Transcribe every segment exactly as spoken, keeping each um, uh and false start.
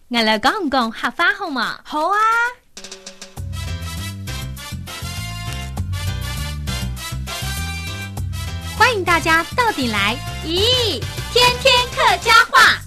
我来讲讲客家好嘛？ 好啊。 欢迎大家到底来！咦，天天客家话。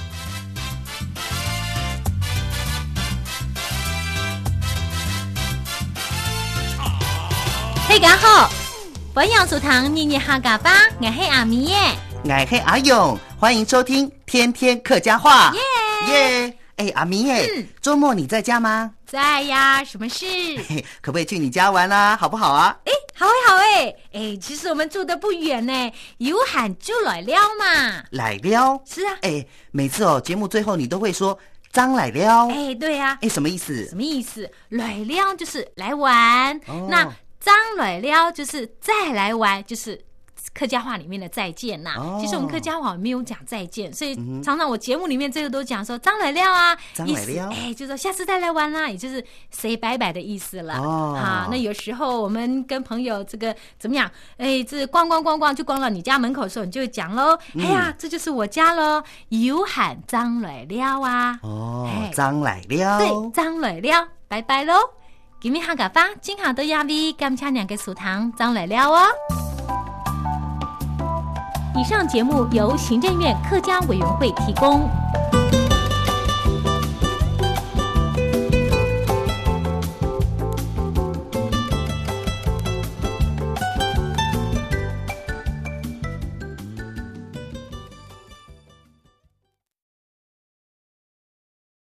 大家好，本阳厨堂日日客家话，我是阿咪耶， 我是阿勇，欢迎收听天天客家话。 耶耶！哎，阿咪耶，嗯、周末你在家吗？ 在呀，什么事？ 可不可以去你家玩啊？好不好啊？ 哎，好哎，好哎，哎，其实我们住得不远呢，有喊就来了嘛。 来了？ 是啊。 哎，每次哦，节目最后你都会说张来了。 哎，对啊。 哎，什么意思？ 什么意思？来了就是来玩，哦、那张来了就是再来玩，就是客家话里面的再见呐、哦。其实我们客家话没有讲再见，所以常常我节目里面这个都讲说张来了啊， 张来了， 哎，就说下次再来玩啦，也就是 say 拜拜的意思了。 哦， 好，那有时候我们跟朋友这个怎么样？哎，这逛逛逛逛就逛到你家门口的时候，你就会讲喽、嗯，哎呀，这就是我家喽，有喊张来了啊。 哦，张来了， 对，张来了，拜拜喽。今天客家话今下的压力，感谢两个书堂张来了哦。以上节目由行政院客家委员会提供。